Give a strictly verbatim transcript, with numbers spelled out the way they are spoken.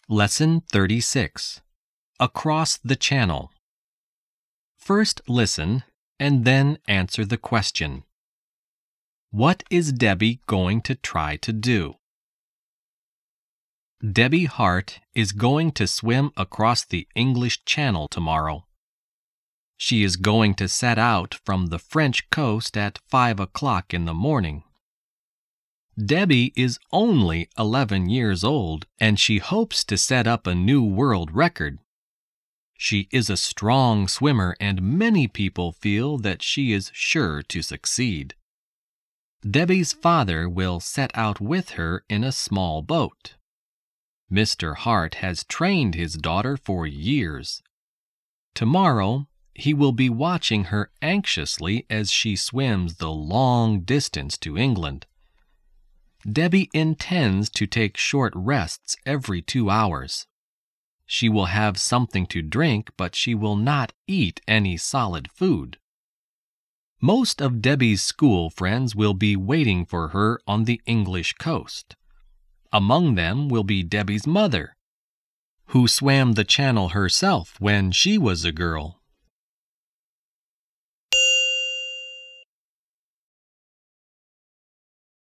Lesson thirty-six. Across the Channel. First listen and then answer the question. What is Debbie going to try to do? Debbie Hart is going to swim across the English Channel tomorrow. She is going to set out from the French coast at five o'clock in the morning. Debbie is only eleven years old, and she hopes to set up a new world record. She is a strong swimmer, and many people feel that she is sure to succeed. Debbie's father will set out with her in a small boat. Mister Hart has trained his daughter for years. Tomorrow, he will be watching her anxiously as she swims the long distance to England. Debbie intends to take short rests every two hours. She will have something to drink, but she will not eat any solid food. Most of Debbie's school friends will be waiting for her on the English coast. Among them will be Debbie's mother, who swam the channel herself when she was a girl.